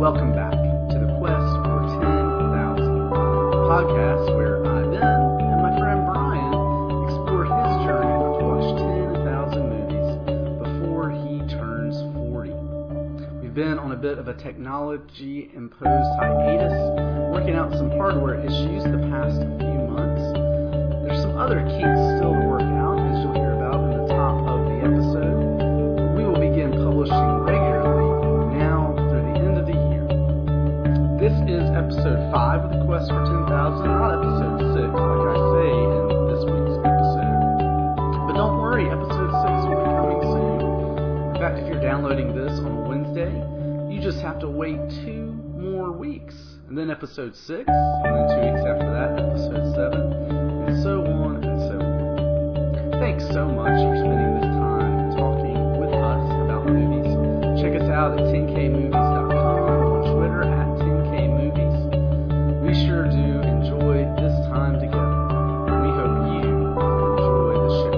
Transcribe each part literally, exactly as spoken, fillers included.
Welcome back to the Quest for ten thousand, a podcast where I, Ben, and my friend Brian explore his journey to watch ten thousand movies before he turns forty. We've been on a bit of a technology-imposed hiatus, working out some hardware issues the past few months. There's some other kinks still to work out, as you'll hear about in the top of the episode. But we will begin publishing regularly now through the end of the year. This is episode five of the Quest for ten thousand, not episode six, like I say in this week's episode. But don't worry, episode six will be coming soon. In fact, if you're downloading this on a Wednesday, you just have to wait two more weeks. And then episode six, and then two weeks after that, episode seven, and so on and so on. Thanks so much for spending this time talking with us about movies. Check us out at ten K movies dot com, on Twitter at ten K movies. We sure do enjoy this time together. We hope you enjoy the show.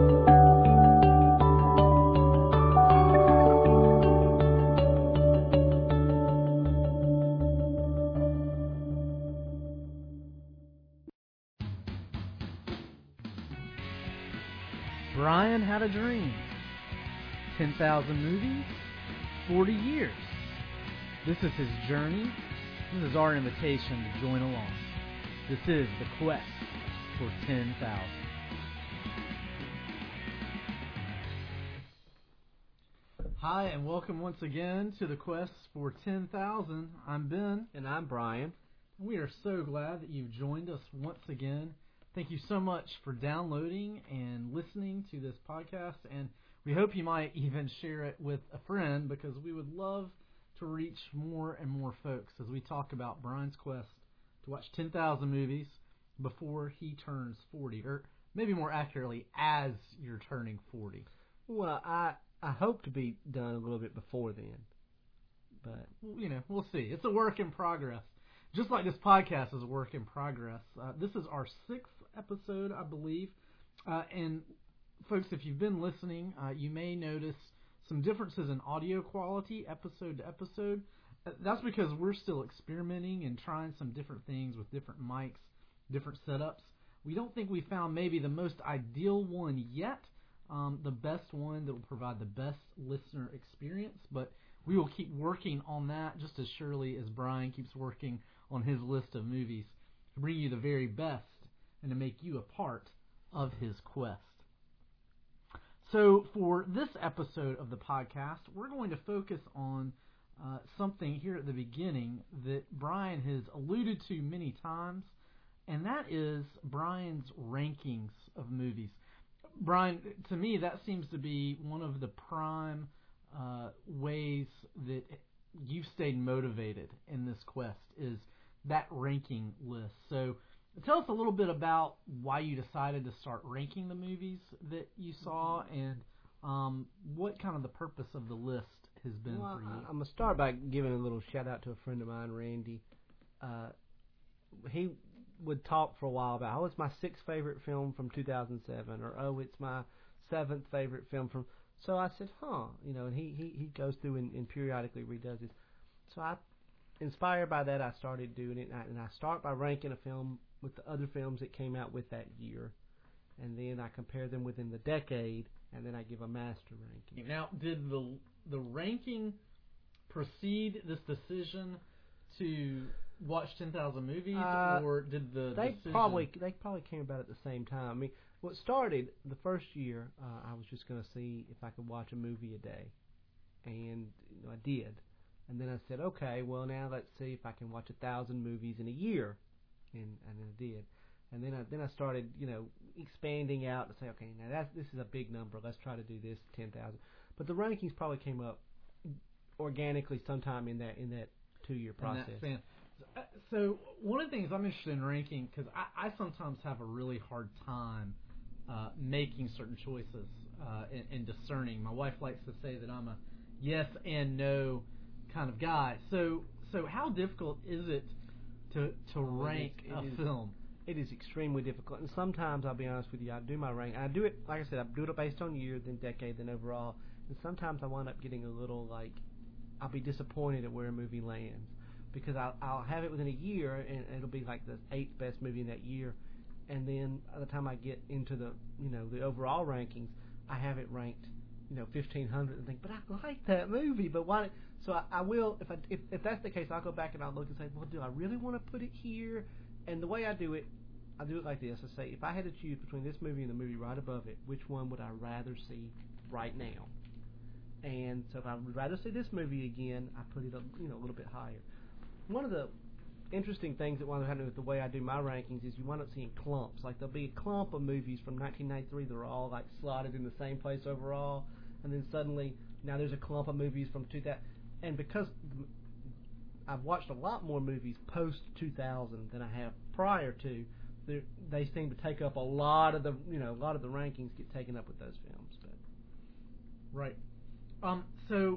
Brian had a dream. ten thousand movies, forty years. This is his journey. This is our invitation to join along. This is the quest for ten thousand. Hi, and welcome once again to the quest for ten thousand. I'm Ben. And I'm Brian. We are so glad that you've joined us once again. Thank you so much for downloading and listening to this podcast, and we hope you might even share it with a friend, because we would love to reach more and more folks as we talk about Brian's quest to watch ten thousand movies before he turns forty, or maybe more accurately, as you're turning forty. Well, I I hope to be done a little bit before then, but you know, we'll see. It's a work in progress. Just like this podcast is a work in progress. Uh, this is our sixth episode, I believe. Uh, and folks, if you've been listening, uh, you may notice some differences in audio quality episode to episode. Uh, that's because we're still experimenting and trying some different things with different mics, different setups. We don't think we found maybe the most ideal one yet, um, the best one that will provide the best listener experience, but we will keep working on that just as surely as Brian keeps working on his list of movies to bring you the very best and to make you a part of his quest. So for this episode of the podcast, we're going to focus on uh, something here at the beginning that Brian has alluded to many times, and that is Brian's rankings of movies. Brian, to me, that seems to be one of the prime uh, ways that you've stayed motivated in this quest, is that ranking list. So tell us a little bit about why you decided to start ranking the movies that you saw, and um, what kind of the purpose of the list has been well, for you. I'm going to start by giving a little shout out to a friend of mine, Randy. Uh, he would talk for a while about, oh, it's my sixth favorite film from two thousand seven, or oh, it's my seventh favorite film from... So I said, huh, you know, and he, he, he goes through and, and periodically redoes this. So I, inspired by that, I started doing it, and I, and I start by ranking a film with the other films that came out with that year, and then I compare them within the decade, and then I give a master ranking. Now, did the the ranking precede this decision to watch ten thousand movies, uh, or did the they decision... probably they probably came about at the same time? I mean, what started the first year, uh, I was just going to see if I could watch a movie a day, and you know, I did. And then I said, okay, well, now let's see if I can watch a thousand movies in a year, and and then I did. And then I then I started, you know, expanding out to say, okay, now that's this is a big number. Let's try to do this ten thousand. But the rankings probably came up organically sometime in that in that two year process. In that so one of the things I'm interested in ranking, because I, I sometimes have a really hard time uh, making certain choices uh, and, and discerning. My wife likes to say that I'm a yes and no kind of guy. So so how difficult is it to to rank it is, it a is, film? It is extremely difficult, and sometimes I'll be honest with you, I do my rank. I do it, like I said, I do it based on year, then decade, then overall. And sometimes I wind up getting a little like I'll be disappointed at where a movie lands because I'll, I'll have it within a year and it'll be like the eighth best movie in that year, and then by the time I get into the you know the overall rankings, I have it ranked you know fifteen hundred and think, but I like that movie, but why? So I, I will if I if, if that's the case, I'll go back and I'll look and say, well, do I really want to put it here? And the way I do it, I do it like this. I say, if I had to choose between this movie and the movie right above it, which one would I rather see right now? And so if I would rather see this movie again, I put it a, you know a little bit higher. One of the interesting things that winds up happening with the way I do my rankings is you wind up seeing clumps. Like there'll be a clump of movies from nineteen ninety-three that are all like slotted in the same place overall, and then suddenly now there's a clump of movies from two thousand. And because I've watched a lot more movies post two thousand than I have prior to, they seem to take up a lot of the you know a lot of the rankings get taken up with those films. But. Right. Um. So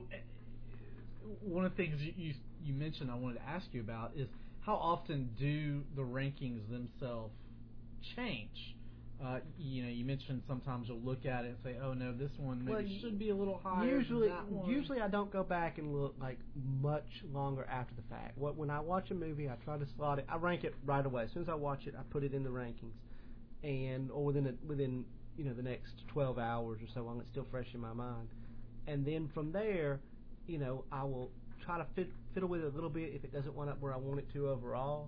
one of the things you, you you mentioned I wanted to ask you about is how often do the rankings themselves change? Uh, you know, you mentioned sometimes you'll look at it and say, "Oh no, this one maybe well, should be a little higher." Usually, than that one. usually I don't go back and look like much longer after the fact. What when I watch a movie, I try to slot it. I rank it right away. As soon as I watch it, I put it in the rankings, and or within a, within you know the next twelve hours or so, while it's still fresh in my mind. And then from there, you know, I will try to fit, fiddle with it a little bit if it doesn't wind up where I want it to overall.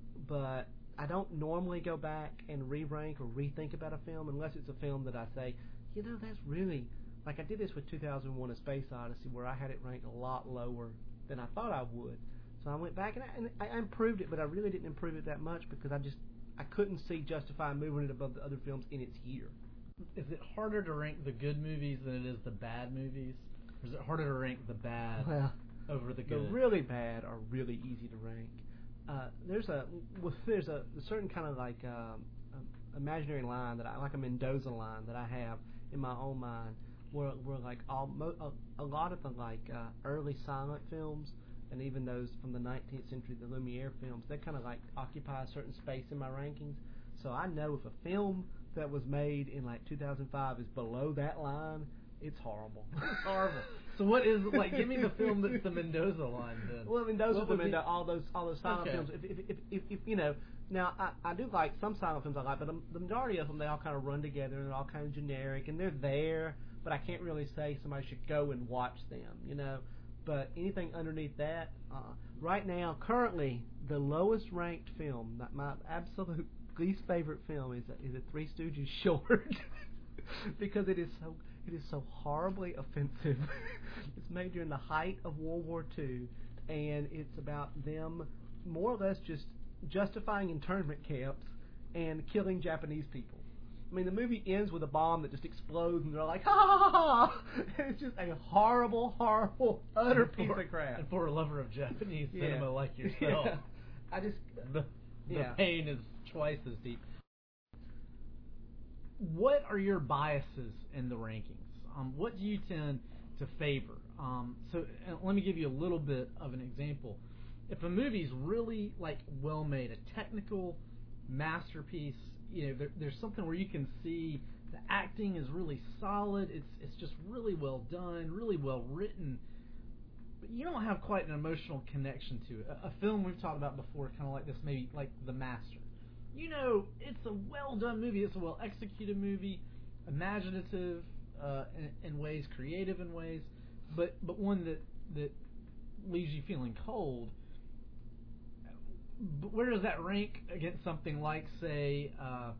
But I don't normally go back and re-rank or rethink about a film unless it's a film that I say, you know, that's really... Like I did this with two thousand one A Space Odyssey where I had it ranked a lot lower than I thought I would. So I went back and I, and I improved it, but I really didn't improve it that much because I just I couldn't see justifying moving it above the other films in its year. Is it harder to rank the good movies than it is the bad movies? Or is it harder to rank the bad well, over the good? The really bad are really easy to rank. Uh, there's a well, there's a, a certain kind of like um, um, imaginary line that I like a Mendoza line that I have in my own mind where where like all mo- a, a lot of the like uh, early silent films and even those from the nineteenth century, the Lumiere films, they kind of like occupy a certain space in my rankings. So I know if a film that was made in like two thousand five is below that line, it's horrible. It's horrible. So what is like? Give me the film that's the Mendoza line then. Well, Mendoza, the Mendoza, all those all those silent okay. films. If if, if if if you know, now I I do like some silent films I like, but the, the majority of them they all kind of run together and they're all kind of generic and they're there, but I can't really say somebody should go and watch them, you know. But anything underneath that, uh, right now, currently, the lowest ranked film, not my absolute least favorite film, is a, is a Three Stooges short because it is so it is so horribly offensive. It's made during the height of World War Two, and it's about them more or less just justifying internment camps and killing Japanese people. I mean, the movie ends with a bomb that just explodes, and they're like, ha ha ha ha! It's just a horrible, horrible, utter piece for, of crap. And for a lover of Japanese yeah. cinema like yourself, yeah. I just the, the yeah. pain is twice as deep. What are your biases in the rankings? Um, what do you tend to favor? Um, so uh, let me give you a little bit of an example. If a movie's really like well made, a technical masterpiece, you know, there, there's something where you can see the acting is really solid. It's it's just really well done, really well written. But you don't have quite an emotional connection to it. A, a film we've talked about before, kind of like this, maybe like The Master. You know, it's a well done movie. It's a well executed movie, imaginative uh, in, in ways, creative in ways, but but one that that leaves you feeling cold. But where does that rank against something like, say, uh,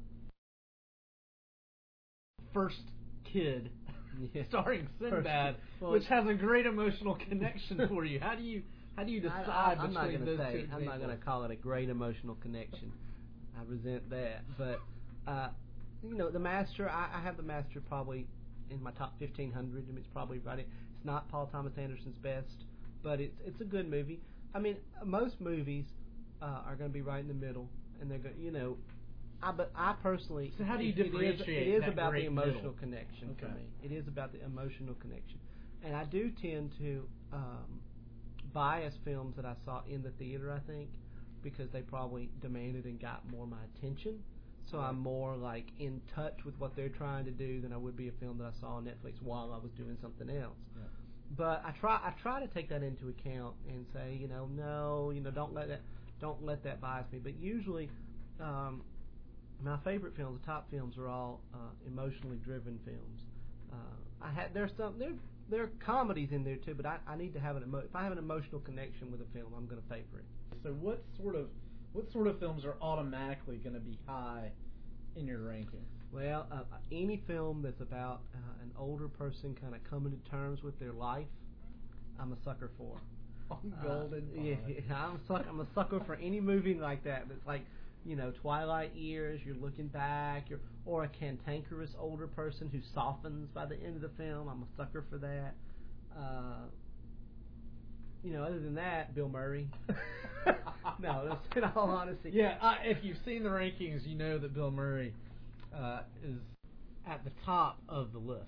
First Kid, yeah. starring Sinbad, well, which has a great emotional connection for you? How do you how do you decide I, I, I'm between not those say, two examples? I'm not going to call it a great emotional connection. I resent that, but uh, you know, The Master. I, I have The Master probably in my top fifteen hundred. I mean, it's probably right. It's not Paul Thomas Anderson's best, but it's it's a good movie. I mean, most movies uh, are going to be right in the middle, and they're going, you know. I, but I personally, so how do you it, differentiate? It is, it is that about the great emotional middle? connection Okay. for me. It is about the emotional connection, and I do tend to um, bias films that I saw in the theater. I think because they probably demanded and got more my attention. So right. I'm more like in touch with what they're trying to do than I would be a film that I saw on Netflix while I was doing something else. Yeah. but I try I try to take that into account and say, you know, no, you know, don't let that don't let that bias me. But usually, um, my favorite films, the top films, are all uh, emotionally driven films. Uh, I had there's some there there are comedies in there too, but I, I need to have an emo- if I have an emotional connection with a film, I'm going to favor it. So what sort of what sort of films are automatically going to be high in your rankings? Well, uh, any film that's about uh, an older person kind of coming to terms with their life, I'm a sucker for. On Uh, Golden yeah, Pond. yeah, I'm a sucker. I'm a sucker for any movie like that. That's like, you know, Twilight years. You're looking back, you're, or a cantankerous older person who softens by the end of the film. I'm a sucker for that. Uh, you know, other than that, Bill Murray. No, that's, in all honesty. Yeah, uh, if you've seen the rankings, you know that Bill Murray uh, is at the top of the list.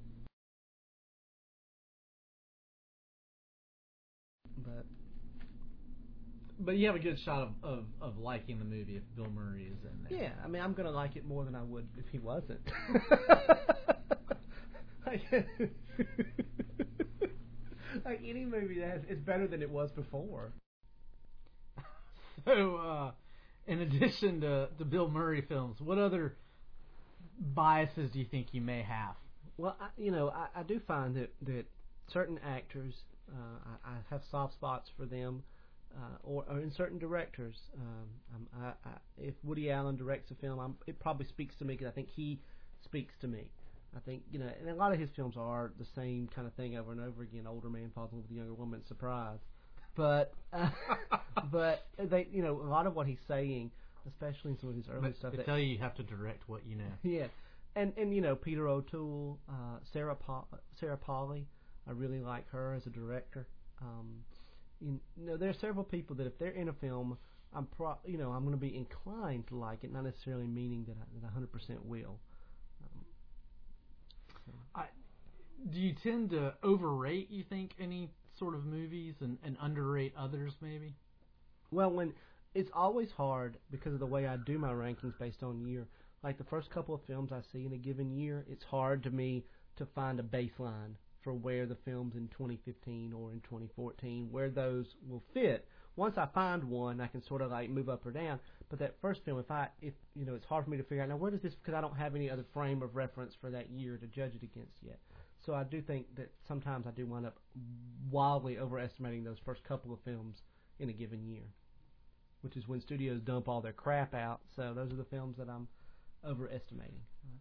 But But you have a good shot of, of, of liking the movie if Bill Murray is in there. yeah, I mean, I'm gonna like it more than I would if he wasn't. like, like any movie that has, it's better than it was before. So, uh, in addition to, to Bill Murray films, what other biases do you think you may have? Well, I, you know, I, I do find that, that certain actors, uh, I, I have soft spots for them, uh, or, or in certain directors. Um, I'm, I, I, if Woody Allen directs a film, I'm, it probably speaks to me because I think he speaks to me. I think, you know, and a lot of his films are the same kind of thing over and over again. Older man falls in love with a younger woman, surprise. But, uh, but they, you know, a lot of what he's saying, especially in some of his early But stuff. They that, tell you you have to direct what you know. Yeah, and and you know Peter O'Toole, uh, Sarah pa- Sarah Polley, I really like her as a director. Um, you know, there are several people that if they're in a film, I'm pro, you know, I'm going to be inclined to like it, not necessarily meaning that I, that I one hundred percent will. Um, so. I, do you tend to overrate, you think, any sort of movies and, and underrate others, maybe? Well, when it's always hard because of the way I do my rankings based on year. Like the first couple of films I see in a given year, it's hard to me to find a baseline for where the films in twenty fifteen or in twenty fourteen, where those will fit. Once I find one, I can sort of like move up or down. But that first film, if I, if you know, it's hard for me to figure out now where does this, because I don't have any other frame of reference for that year to judge it against yet. So I do think that sometimes I do wind up wildly overestimating those first couple of films in a given year, which is when studios dump all their crap out. So those are the films that I'm overestimating.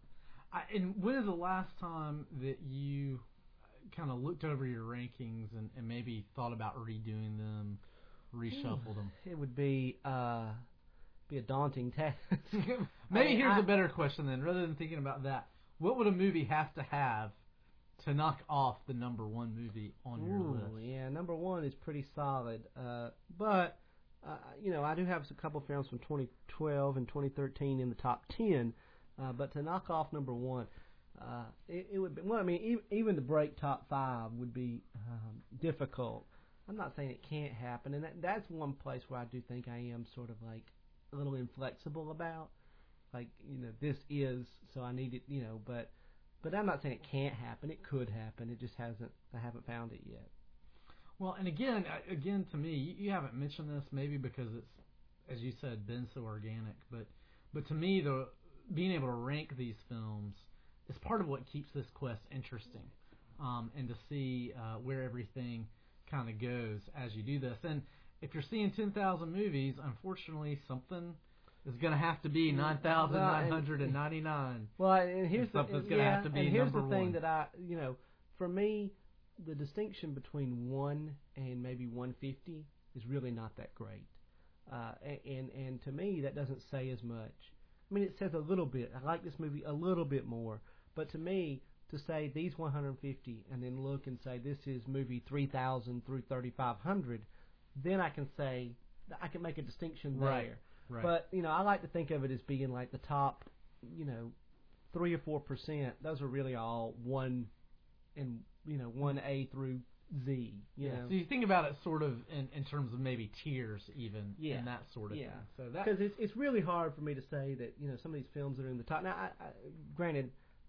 I, and when is the last time that you kind of looked over your rankings and, and maybe thought about redoing them, reshuffled them? It would be uh, be a daunting task. Maybe I mean, here's I, a better question then. Rather than thinking about that, what would a movie have to have to knock off the number one movie on your ooh, list? Yeah, number one is pretty solid. Uh, but, uh, you know, I do have a couple of films from twenty twelve and twenty thirteen in the top ten. Uh, but to knock off number one, uh, it, it would be, well, I mean, even, even to break top five would be um, difficult. I'm not saying it can't happen, and that, that's one place where I do think I am sort of like a little inflexible about. Like, you know, this is, so I need it, you know, but but I'm not saying it can't happen. It could happen. It just hasn't, I haven't found it yet. Well, and again, again to me, you, you haven't mentioned this maybe because it's, as you said, been so organic, but but to me, the being able to rank these films is part of what keeps this quest interesting, um, and to see uh, where everything kind of goes as you do this. And if you're seeing ten thousand movies, unfortunately, something is going to have to be nine thousand nine hundred ninety-nine. Well, and here's and something's the, going to yeah, have to be and here's number the thing one. that I, you know, for me, the distinction between one and maybe one fifty is really not that great. Uh, and and to me, that doesn't say as much. I mean, it says a little bit. I like this movie a little bit more. But to me, to say these one hundred fifty and then look and say this is movie three thousand through thirty-five hundred, then I can say, I can make a distinction there. Right. Right. But, you know, I like to think of it as being like the top, you know, three or four percent. Those are really all one, and you know, one A through Z. You yeah. know? So you think about it sort of in, in terms of maybe tiers, even, yeah. and that sort of yeah. thing. So that because it's it's really hard for me to say that, you know, some of these films that are in the top. Now, I, I, granted,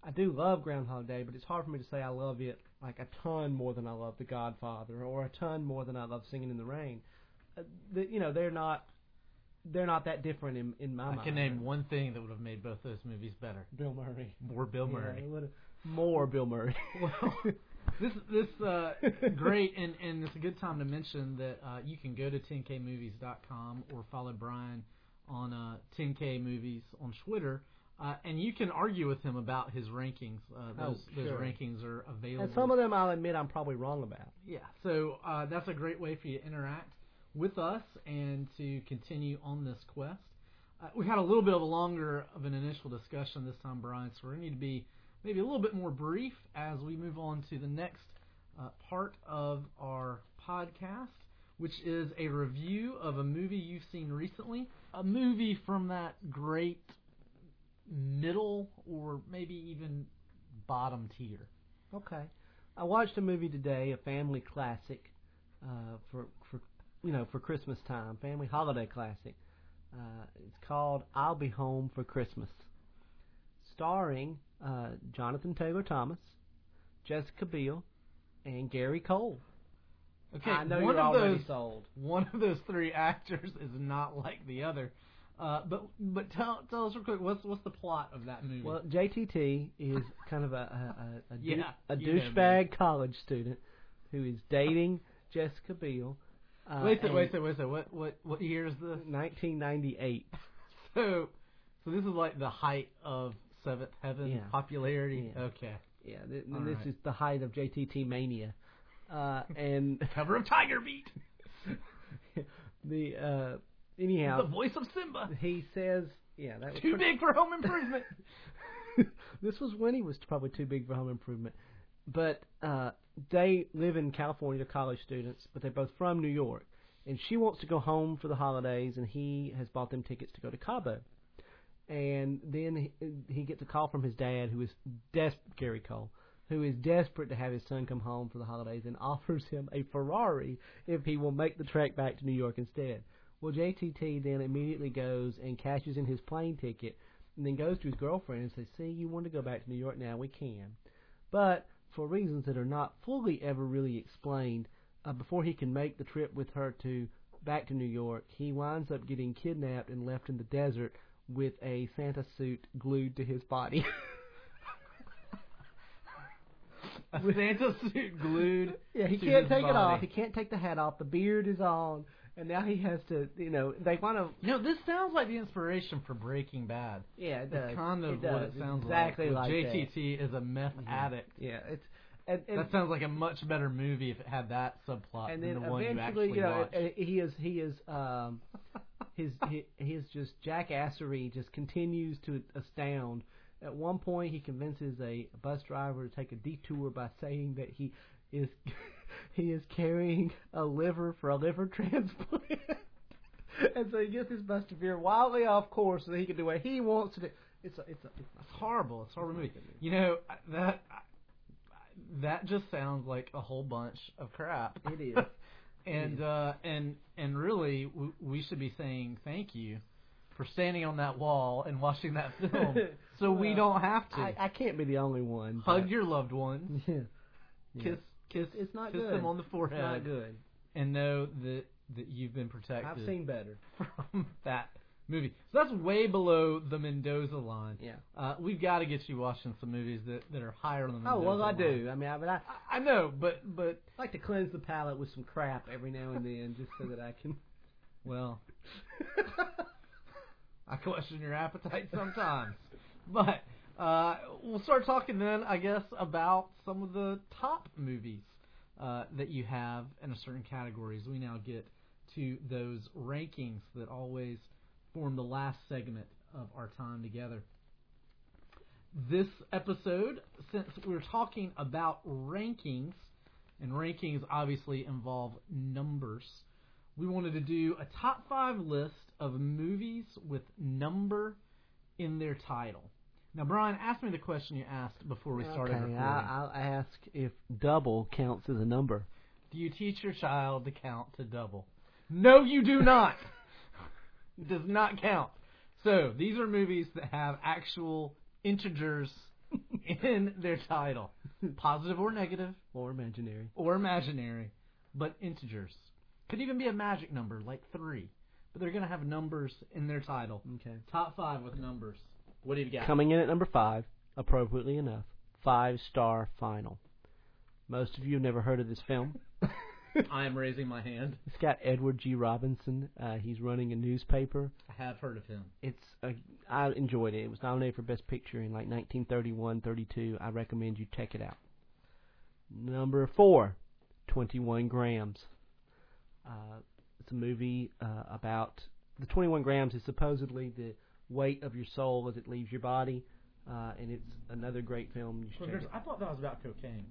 I do love Groundhog Day, but it's hard for me to say I love it like a ton more than I love The Godfather, or a ton more than I love Singing in the Rain. Uh, the, you know, they're not they're not that different in in my I mind. can name one thing that would have made both those movies better. Bill Murray. More Bill Murray. Yeah, it would've- more Bill Murray. Well, this this uh, great, and, and it's a good time to mention that uh, you can go to ten K movies dot com or follow Brian on uh, ten K Movies on Twitter. Uh, and you can argue with him about his rankings. Uh, those Oh, sure. those rankings are available. And some of them I'll admit I'm probably wrong about. Yeah, so uh, that's a great way for you to interact with us and to continue on this quest. Uh, we had a little bit of a longer of an initial discussion this time, Brian, so we're going to need to be maybe a little bit more brief as we move on to the next uh, part of our podcast, which is a review of a movie you've seen recently, a movie from that great middle or maybe even bottom tier. Okay. I watched a movie today, a family classic, uh, for for you know for Christmas time, family holiday classic. Uh, it's called I'll Be Home for Christmas, starring uh, Jonathan Taylor Thomas, Jessica Biel, and Gary Cole. Okay, I know one you're of already those sold. one of those three actors is not like the other. Uh, but but tell tell us real quick, what's what's the plot of that movie? Well, J T T is kind of a a, a, a, Yeah, dou- a you know douchebag college student who is dating Jessica Biel. Uh, wait a second, and wait a second, wait a second. What what what year is this? nineteen ninety-eight. So so this is like the height of Seventh Heaven Yeah. popularity. Yeah. Okay. Yeah, th- All this right. is the height of J T T mania. Uh, and Cover of Tiger Beat. the uh, anyhow, The voice of Simba. he says, yeah, that was Too pretty- big for Home Improvement. This was when he was probably too big for Home Improvement. But uh, they live in California, they're college students, but they're both from New York. And she wants to go home for the holidays, and he has bought them tickets to go to Cabo. And then he, he gets a call from his dad, who is des- Gary Cole, who is desperate to have his son come home for the holidays, and offers him a Ferrari if he will make the trek back to New York instead. Well, J T T then immediately goes and cashes in his plane ticket, and then goes to his girlfriend and says, see, you want to go back to New York now, we can. But for reasons that are not fully ever really explained, uh, before he can make the trip with her to back to New York, he winds up getting kidnapped and left in the desert with a Santa suit glued to his body. A Santa suit glued. Yeah, he to can't his take it body. off. He can't take the hat off. The beard is on. And now he has to, you know, they want to... You know, this sounds like the inspiration for Breaking Bad. Yeah, it does. It's kind of it does. what it sounds exactly like. like J T T is a meth that. addict. Yeah, it's... And, and, That sounds like a much better movie if it had that subplot and than then the one you eventually, actually you know, watched. uh, he is, he is, um, his, his, his just jackassery just continues to astound. At one point, he convinces a bus driver to take a detour by saying that he is, he is carrying a liver for a liver transplant. And so he gets his bus to veer wildly off course so that he can do what he wants to do. It's a, it's a, it's It's horrible. It's a horrible movie. It's not a good You know, that that just sounds like a whole bunch of crap. It is. and uh, and and really, w- we should be saying thank you for standing on that wall and watching that film, so we Well, don't have to. I, I can't be the only one. Hug but- your loved ones, Yeah. Yeah. kiss kiss It's not kiss good. them on the It's forehead, not good. and know that that you've been protected I've seen better. from that movie. So that's way below the Mendoza line. Yeah. Uh, we've got to get you watching some movies that, that are higher than the Oh Mendoza well, I line. do. I mean, I, but I, I, I know, but but I like to cleanse the palate with some crap every now and then, just so that I can. well, I question your appetite sometimes. But uh, we'll start talking then, I guess, about some of the top movies uh, that you have in a certain categories. We now get to those rankings that always form the last segment of our time together. This episode, since we're talking about rankings, and rankings obviously involve numbers, we wanted to do a top five list of movies with number in their title. Now, Brian, ask me the question you asked before we started okay, recording. I, I'll ask if double counts as a number. Do you teach your child to count to double? No, you do not. It does not count. So, these are movies that have actual integers in their title. Positive or negative. Or imaginary. Or imaginary. But integers. Could even be a magic number, like three. But they're going to have numbers in their title. Okay. Top five with numbers. What do you got? Coming in at number five, appropriately enough, five-star final. Most of you have never heard of this film. I am raising my hand. It's got Edward G. Robinson. Uh, he's running a newspaper. I have heard of him. It's a, I enjoyed it. It was nominated for Best Picture in like nineteen thirty-one, thirty-two. I recommend you check it out. Number four, twenty-one grams. Uh, it's a movie uh, about the twenty-one grams is supposedly the weight of your soul as it leaves your body, uh, and it's another great film. You should Well, check there's- it. I thought that was about cocaine.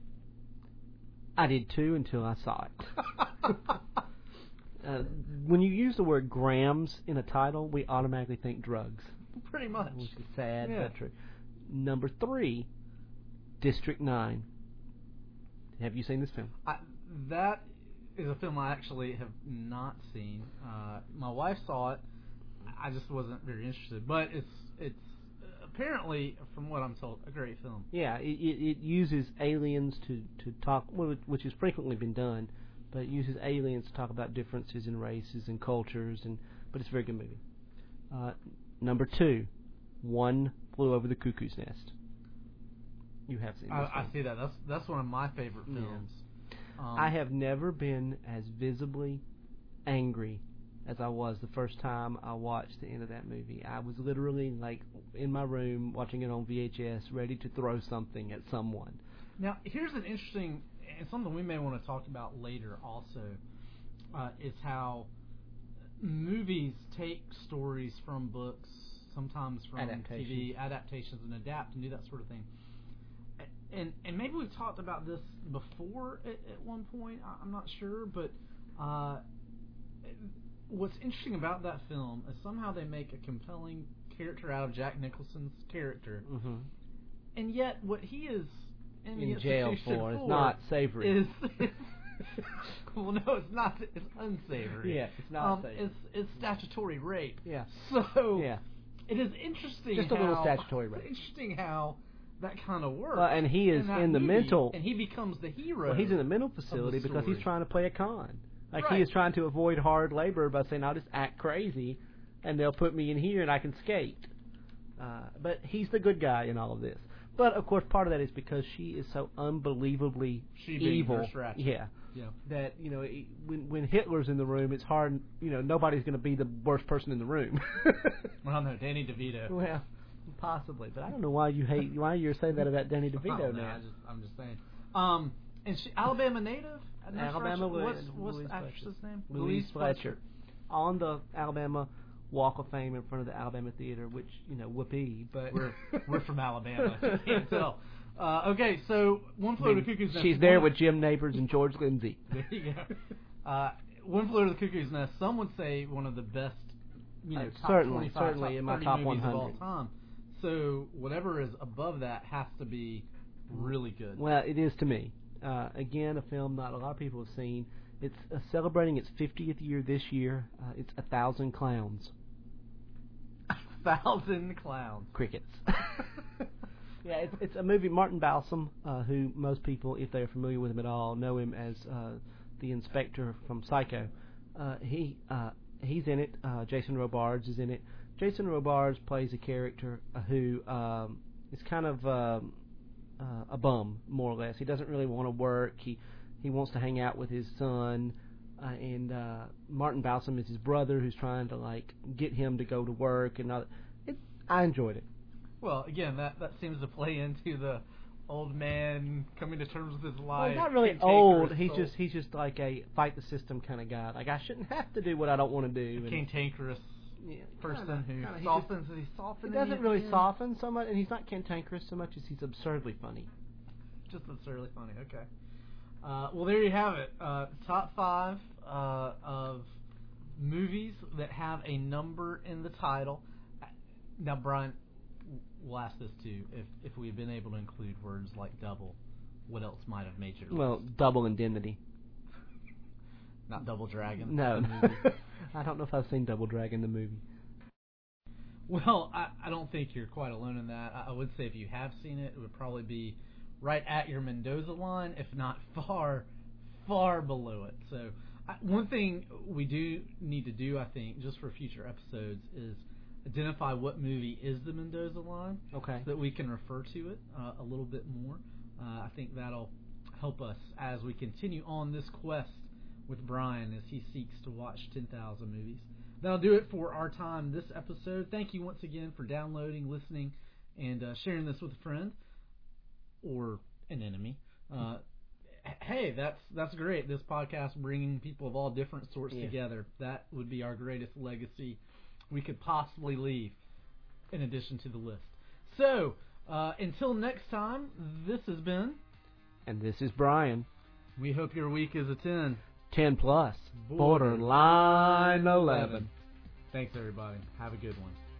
I did too until I saw it. uh, when you use the word grams in a title, we automatically think drugs, Pretty much. which is sad Yeah. but true. Number three, District nine. Have you seen this film? I, that is a film I actually have not seen. Uh, my wife saw it. I just wasn't very interested. But it's it's apparently, from what I'm told, a great film. Yeah, it, it, it uses aliens to, to talk, well, which has frequently been done, but it uses aliens to talk about differences in races and cultures, and but it's a very good movie. Uh, number two, One Flew Over the Cuckoo's Nest. You have seen this I, I film. see that. That's that's one of my favorite Yeah. films. Um, I have never been as visibly angry as I was the first time I watched the end of that movie. I was literally like in my room watching it on V H S, ready to throw something at someone. Now, here's an interesting, and something we may want to talk about later also, uh, is how movies take stories from books, sometimes from T V, Adaptations. adaptations, and adapt and do that sort of thing. A- And and maybe we've talked about this before at, at one point, I- I'm not sure, but uh, what's interesting about that film is somehow they make a compelling character out of Jack Nicholson's character, Mm-hmm. and yet what he is in, the In jail institution for is for not savory. Is, is well, no, it's not. It's unsavory. Yeah, it's not um, savory. It's it's statutory rape. Yeah. So Yeah. it is interesting. Just a little how- statutory rape. Interesting how that kind of works. Well, and he is that in the movie, mental- and he becomes the hero. Well, he's in a mental facility because he's story. trying to play a con. Like Right. he is trying to avoid hard labor by saying, "I'll just act crazy, and they'll put me in here, and I can skate." Uh, but he's the good guy in all of this. But of course, part of that is because she is so unbelievably She being evil. Nurse Ratched. Yeah. Yeah. That you know, it, when when Hitler's in the room, it's hard. You know, nobody's going to be the worst person in the room. Well, no, Danny DeVito. Well, possibly, but I don't know why you hate why you're saying that about Danny I DeVito don't know, now. I just, I'm just saying. Um, and she, Alabama native. Nurse Alabama. Ratched? What's, Louise what's the Fletcher. actress's name? Louise Fletcher. On the Alabama Walk of Fame in front of the Alabama Theater, which, you know, whoopee, but We're we're from Alabama. If you can't tell. Uh, okay, so One Flew Over the Cuckoo's Nest. she's there One- with Jim Neighbors and George Lindsay. There you go. Uh, One Flew Over the Cuckoo's Nest. Some would say one of the best, you know, Uh, top certainly, twenty-five, certainly top in my thirty top movies of all one hundred. time. So whatever is above that has to be really good. Well, it is to me. Uh, again, a film not a lot of people have seen. It's uh, celebrating its fiftieth year this year. Uh, it's A Thousand Clowns. Thousand Clowns. Crickets. Yeah, it's, it's a movie. Martin Balsam, uh, who most people, if they're familiar with him at all, know him as uh, the inspector from Psycho. Uh, he uh, he's in it. Uh, Jason Robards is in it. Jason Robards plays a character uh, who um, is kind of um, uh, a bum, more or less. He doesn't really want to work. He he wants to hang out with his son. Uh, and uh, Martin Balsam is his brother, who's trying to like get him to go to work and all. It, I enjoyed it. Well, again, that that seems to play into the old man coming to terms with his Well, life. he's not really cantankerous old. He's soul. just he's just like a fight the system kind of guy. Like I shouldn't have to do what I don't want to do. And, cantankerous yeah, person kinda, who kinda, he softens. Is he just- softening? He doesn't at really the end? soften so much, and he's not cantankerous so much as he's absurdly funny. Just absurdly funny. Okay. Uh, well, there you have it. Uh, top five uh, of movies that have a number in the title. Now, Brian, we'll ask this too. If if we've been able to include words like double, what else might have made your list? Well, Double Indemnity. Not Double Dragon. No, the movie. I don't know if I've seen Double Dragon the movie. Well, I, I don't think you're quite alone in that. I, I would say if you have seen it, it would probably be right at your Mendoza line, if not far, far below it. So I, one thing we do need to do, I think, just for future episodes, is identify what movie is the Mendoza line, Okay. so that we can refer to it uh, a little bit more. Uh, I think that'll help us as we continue on this quest with Brian as he seeks to watch ten thousand movies. That'll do it for our time this episode. Thank you once again for downloading, listening, and uh, sharing this with a friend or an enemy. Uh, hey, that's that's great. This podcast bringing people of all different sorts Yeah. together. That would be our greatest legacy we could possibly leave, in addition to the list. So, uh, until next time, this has been... And this is Brian. We hope your week is a ten. ten plus. Borderline Borderline eleven. Thanks, everybody. Have a good one.